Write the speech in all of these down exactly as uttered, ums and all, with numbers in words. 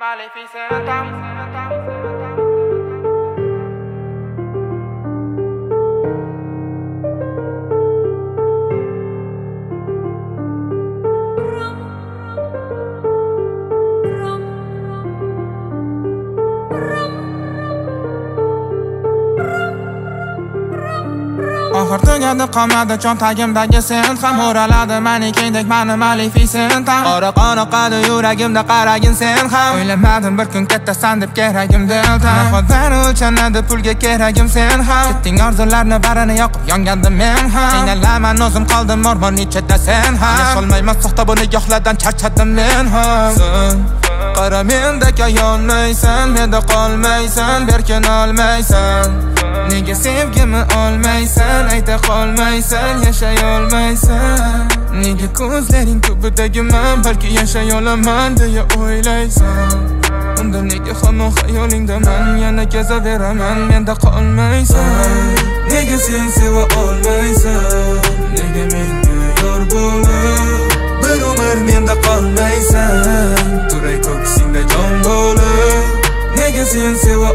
Oxir tugadi qolmadi cho'ntagimdagi sen ham o'raladi manikendek mani Maleficent ham qora qon oqadi yuragimda qaragin sen ham o'ylamadim bir kun kattasan deb keragim delta nahodlar o'lchanadi pulga keragim sen ham ketding orzularni barini yoqib yongandim men ham qiynalaman o'zim qoldim o'rmon ichida sen ham yasholmayman soxta bu nigohlardan charchadim men ham sen qara mendek ayolmaysan menda qolmaysan berkin olmaysan nega sevgimni olmaysan ayta qolmaysan yashay olmaysan nega ko'zlaring tubidagiman balki yashay olaman deya o'ylaysan unda nega hamon xayolingdaman yana kezaveraman menda qolmaysan nega sen seva olmaysan nega menga yor bo'lib bir umr menda qolmaysan turay ko'ksingda jon bo'lib nega sen seva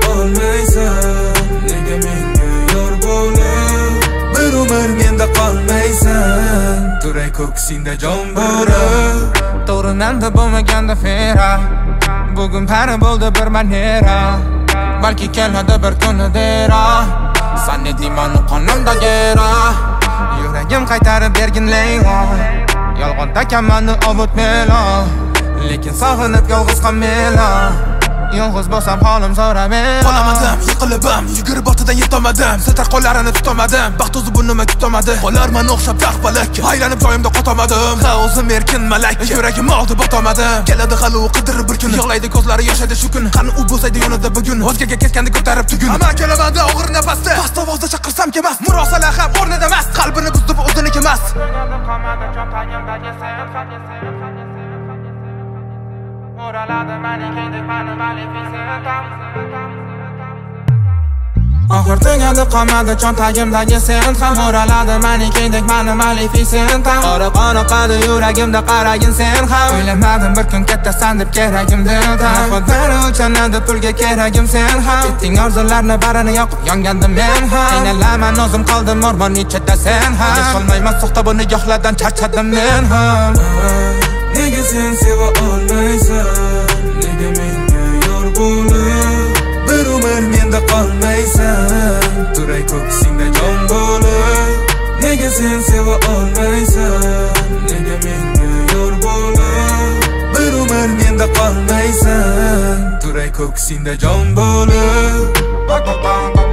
olmaysan nega menga yor bo'lib bir umr menda qolmaysan turay ko'ksingda jon bo'lib to'g'ri menda bo'lmaganda fera bugun pari bo'ldi bir manera balki keladi bir kuni dera san eding mani qonimdagi era yuragim qaytarib bergin Leyla yolg'on takamanni ovutmela lekin sog'inib yolg'iz qolmayman yolg'iz bo'lsam holim so'ramayman qolamadim yiqilibam yugurib ortidan yetolmadim setar qo'llarini tutolmadim baxt o'zi bu nima kutomadi qolarman o'xshab taxbalak aylanib joyimda qotolmadim ha o'zim erkin malak yuragim oldi botolmadim keladi hali u qidirib bir kun yig'laydi ko'zlari yoshadi shu kun qani u bo'lsaydi yonida bugun o'zgaga ketganda ko'tarib tugun ama kelamanda og'ir nafasda past ovozda chaqirsam kemas murosalar ham o'rnida emas qalbini buzdi bu o'ziniki emas o'raladi manikendek mani Maleficent ham oxir tugadi qolmadi cho'ntagimdagi sen ham o'raladi manikendek mani Maleficent ham qora qon oqadi yuragimda qaragin sen ham o'ylamadim bir kun kattasan deb keragim delta nahodlar o'lchanadi pulga keragim sen ham ketding orzularni barini yoqib yongandim men ham qiynalaman o'zim qoldim o'rmon ichida sen ham yasholmayman soxta bu nigohlardan charchadim men ham nega sen seva olmaysan nega menga yor bo'lib bir umr menda qolmaysan turay ko'ksingda jon bo'lib nega sen seva olmaysan nega menga yor bo'lib bir umr menda qolmaysan turay ko'ksingda jon bo'lib